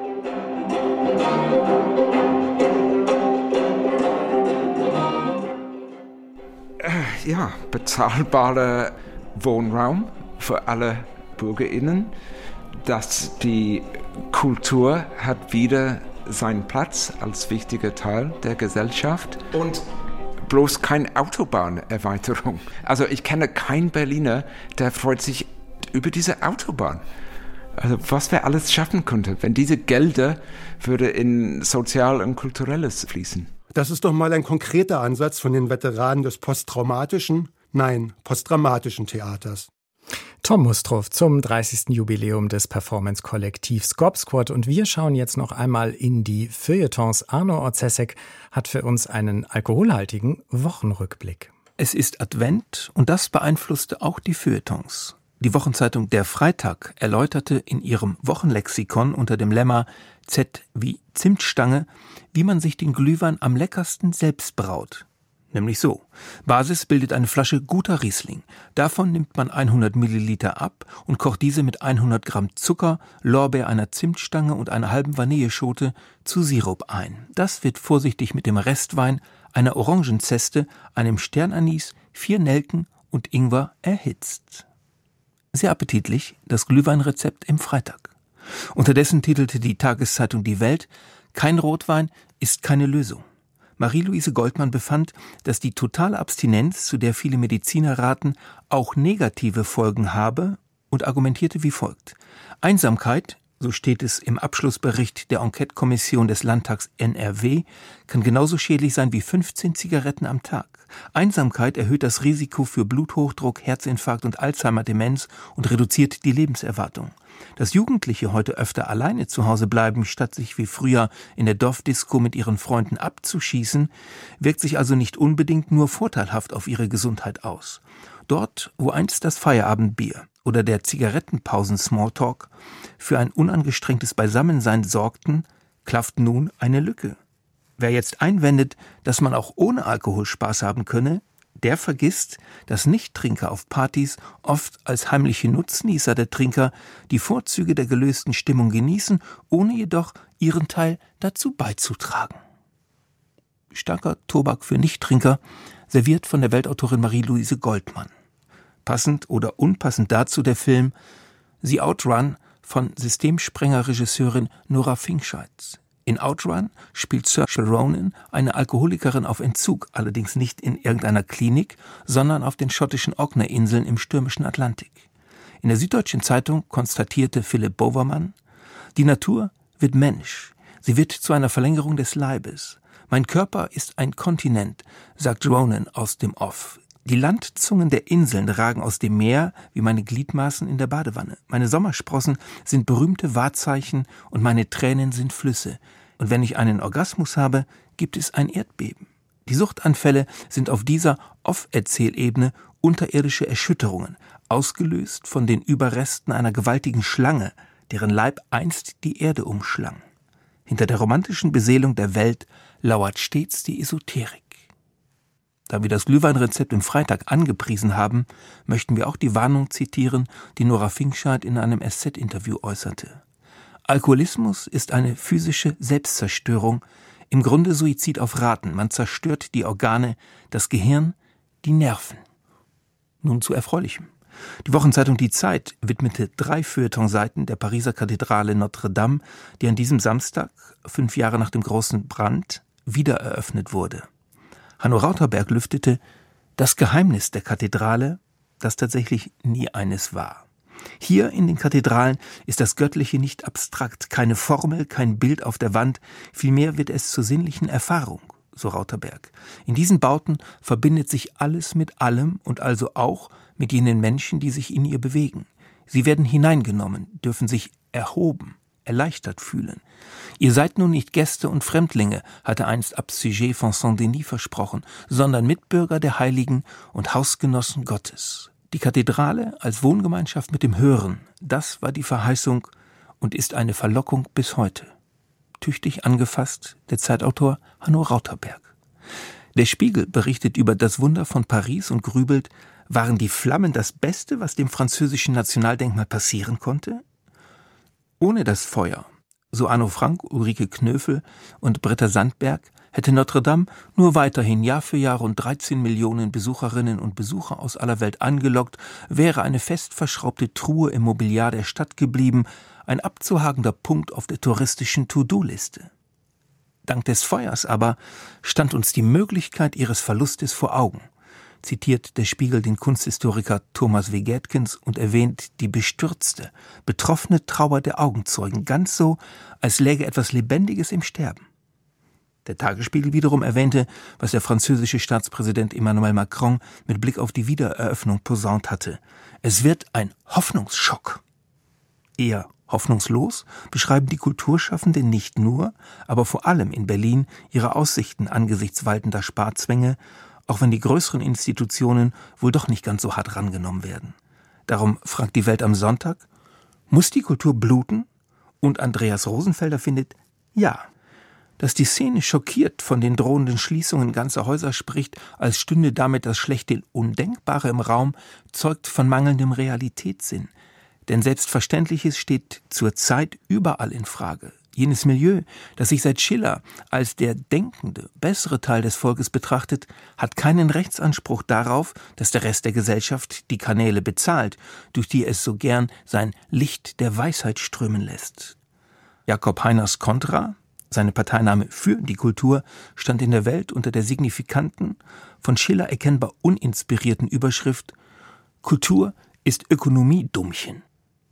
Ja, bezahlbarer Wohnraum für alle BürgerInnen. Dass die Kultur hat wieder seinen Platz als wichtiger Teil der Gesellschaft. Und bloß keine Autobahnerweiterung. Also ich kenne keinen Berliner, der freut sich über diese Autobahn. Also was wir alles schaffen könnten, wenn diese Gelder würde in Sozial- und Kulturelles fließen. Das ist doch mal ein konkreter Ansatz von den Veteranen des posttraumatischen, nein, postdramatischen Theaters. Tom Mustrow zum 30. Jubiläum des Performance-Kollektivs Gobsquad. Und wir schauen jetzt noch einmal in die Feuilletons. Arno Orzesek hat für uns einen alkoholhaltigen Wochenrückblick. Es ist Advent und das beeinflusste auch die Feuilletons. Die Wochenzeitung Der Freitag erläuterte in ihrem Wochenlexikon unter dem Lemma Z wie Zimtstange, wie man sich den Glühwein am leckersten selbst braut. Nämlich so. Basis bildet eine Flasche guter Riesling. Davon nimmt man 100 Milliliter ab und kocht diese mit 100 Gramm Zucker, Lorbeer einer Zimtstange und einer halben Vanilleschote zu Sirup ein. Das wird vorsichtig mit dem Restwein, einer Orangenzeste, einem Sternanis, 4 Nelken und Ingwer erhitzt. Sehr appetitlich das Glühweinrezept im Freitag. Unterdessen titelte die Tageszeitung Die Welt: Kein Rotwein ist keine Lösung. Marie-Louise Goldmann befand, dass die totale Abstinenz, zu der viele Mediziner raten, auch negative Folgen habe und argumentierte wie folgt: Einsamkeit so steht es im Abschlussbericht der Enquete-Kommission des Landtags NRW, kann genauso schädlich sein wie 15 Zigaretten am Tag. Einsamkeit erhöht das Risiko für Bluthochdruck, Herzinfarkt und Alzheimer-Demenz und reduziert die Lebenserwartung. Dass Jugendliche heute öfter alleine zu Hause bleiben, statt sich wie früher in der Dorfdisco mit ihren Freunden abzuschießen, wirkt sich also nicht unbedingt nur vorteilhaft auf ihre Gesundheit aus. Dort, wo einst das Feierabendbier oder der Zigarettenpausen-Smalltalk für ein unangestrengtes Beisammensein sorgten, klafft nun eine Lücke. Wer jetzt einwendet, dass man auch ohne Alkohol Spaß haben könne, der vergisst, dass Nichttrinker auf Partys oft als heimliche Nutznießer der Trinker die Vorzüge der gelösten Stimmung genießen, ohne jedoch ihren Teil dazu beizutragen. Starker Tobak für Nichttrinker, serviert von der Weltautorin Marie-Louise Goldmann. Passend oder unpassend dazu der Film The Outrun von Systemsprenger-Regisseurin Nora Finkscheid. In Outrun spielt Saoirse Ronan eine Alkoholikerin auf Entzug, allerdings nicht in irgendeiner Klinik, sondern auf den schottischen Orkney-Inseln im stürmischen Atlantik. In der Süddeutschen Zeitung konstatierte Philipp Bovermann: Die Natur wird Mensch, sie wird zu einer Verlängerung des Leibes. Mein Körper ist ein Kontinent, sagt Ronan aus dem Off. Die Landzungen der Inseln ragen aus dem Meer wie meine Gliedmaßen in der Badewanne. Meine Sommersprossen sind berühmte Wahrzeichen und meine Tränen sind Flüsse. Und wenn ich einen Orgasmus habe, gibt es ein Erdbeben. Die Suchtanfälle sind auf dieser Off-Erzählebene unterirdische Erschütterungen, ausgelöst von den Überresten einer gewaltigen Schlange, deren Leib einst die Erde umschlang. Hinter der romantischen Beseelung der Welt lauert stets die Esoterik. Da wir das Glühweinrezept im Freitag angepriesen haben, möchten wir auch die Warnung zitieren, die Nora Finkscheid in einem SZ-Interview äußerte. Alkoholismus ist eine physische Selbstzerstörung, im Grunde Suizid auf Raten. Man zerstört die Organe, das Gehirn, die Nerven. Nun zu Erfreulichem. Die Wochenzeitung Die Zeit widmete 3 Feuilletonseiten der Pariser Kathedrale Notre-Dame, die an diesem Samstag, 5 Jahre nach dem großen Brand, wiedereröffnet wurde. Hanno Rauterberg lüftete das Geheimnis der Kathedrale, das tatsächlich nie eines war. Hier in den Kathedralen ist das Göttliche nicht abstrakt, keine Formel, kein Bild auf der Wand, vielmehr wird es zur sinnlichen Erfahrung, so Rauterberg. In diesen Bauten verbindet sich alles mit allem und also auch mit jenen Menschen, die sich in ihr bewegen. Sie werden hineingenommen, dürfen sich erhoben, erleichtert fühlen. Ihr seid nun nicht Gäste und Fremdlinge, hatte einst Abd-Sujet von Saint-Denis versprochen, sondern Mitbürger der Heiligen und Hausgenossen Gottes. Die Kathedrale als Wohngemeinschaft mit dem Hören, das war die Verheißung und ist eine Verlockung bis heute. Tüchtig angefasst der Zeitautor Hanno Rauterberg. Der Spiegel berichtet über das Wunder von Paris und grübelt, waren die Flammen das Beste, was dem französischen Nationaldenkmal passieren konnte? Ohne das Feuer, so Arno Frank, Ulrike Knöfel und Britta Sandberg, hätte Notre-Dame nur weiterhin Jahr für Jahr rund 13 Millionen Besucherinnen und Besucher aus aller Welt angelockt, wäre eine fest verschraubte Truhe im Mobiliar der Stadt geblieben, ein abzuhakender Punkt auf der touristischen To-Do-Liste. Dank des Feuers aber stand uns die Möglichkeit ihres Verlustes vor Augen, zitiert der Spiegel den Kunsthistoriker Thomas Wegetkens und erwähnt die bestürzte, betroffene Trauer der Augenzeugen, ganz so, als läge etwas Lebendiges im Sterben. Der Tagesspiegel wiederum erwähnte, was der französische Staatspräsident Emmanuel Macron mit Blick auf die Wiedereröffnung posaunt hatte. Es wird ein Hoffnungsschock. Eher hoffnungslos beschreiben die Kulturschaffenden nicht nur, aber vor allem in Berlin ihre Aussichten angesichts waltender Sparzwänge, auch wenn die größeren Institutionen wohl doch nicht ganz so hart rangenommen werden. Darum fragt die Welt am Sonntag, muss die Kultur bluten? Und Andreas Rosenfelder findet, ja. Dass die Szene schockiert von den drohenden Schließungen ganzer Häuser spricht, als stünde damit das schlechte Undenkbare im Raum, zeugt von mangelndem Realitätssinn. Denn Selbstverständliches steht zurzeit überall in Frage. Jenes Milieu, das sich seit Schiller als der denkende, bessere Teil des Volkes betrachtet, hat keinen Rechtsanspruch darauf, dass der Rest der Gesellschaft die Kanäle bezahlt, durch die es so gern sein Licht der Weisheit strömen lässt. Jakob Heiners Kontra, seine Parteinahme für die Kultur, stand in der Welt unter der signifikanten, von Schiller erkennbar uninspirierten Überschrift »Kultur ist Ökonomie, Dummchen«.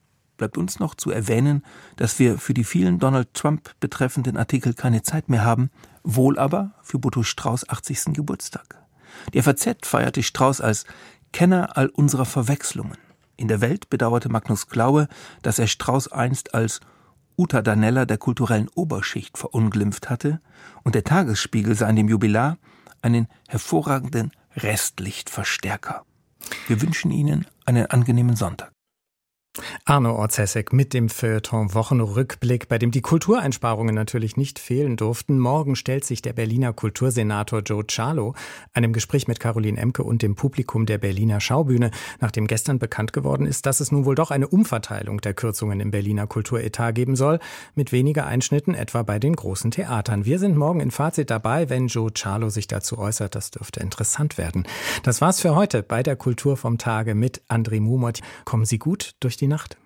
bleibt uns noch zu erwähnen, dass wir für die vielen Donald Trump betreffenden Artikel keine Zeit mehr haben, wohl aber für Boto Strauß 80. Geburtstag. Die FAZ feierte Strauß als Kenner all unserer Verwechslungen. In der Welt bedauerte Magnus Klaue, dass er Strauß einst als Uta Danella der kulturellen Oberschicht verunglimpft hatte, und der Tagesspiegel sah in dem Jubilar einen hervorragenden Restlichtverstärker. Wir wünschen Ihnen einen angenehmen Sonntag. Arno Orzesek mit dem Feuilleton Wochenrückblick, bei dem die Kultureinsparungen natürlich nicht fehlen durften. Morgen stellt sich der Berliner Kultursenator Joe Cialo einem Gespräch mit Caroline Emke und dem Publikum der Berliner Schaubühne, nachdem gestern bekannt geworden ist, dass es nun wohl doch eine Umverteilung der Kürzungen im Berliner Kulturetat geben soll, mit weniger Einschnitten etwa bei den großen Theatern. Wir sind morgen in Fazit dabei, wenn Joe Cialo sich dazu äußert. Das dürfte interessant werden. Das war's für heute bei der Kultur vom Tage mit André Mumot. Kommen Sie gut durch die Nacht.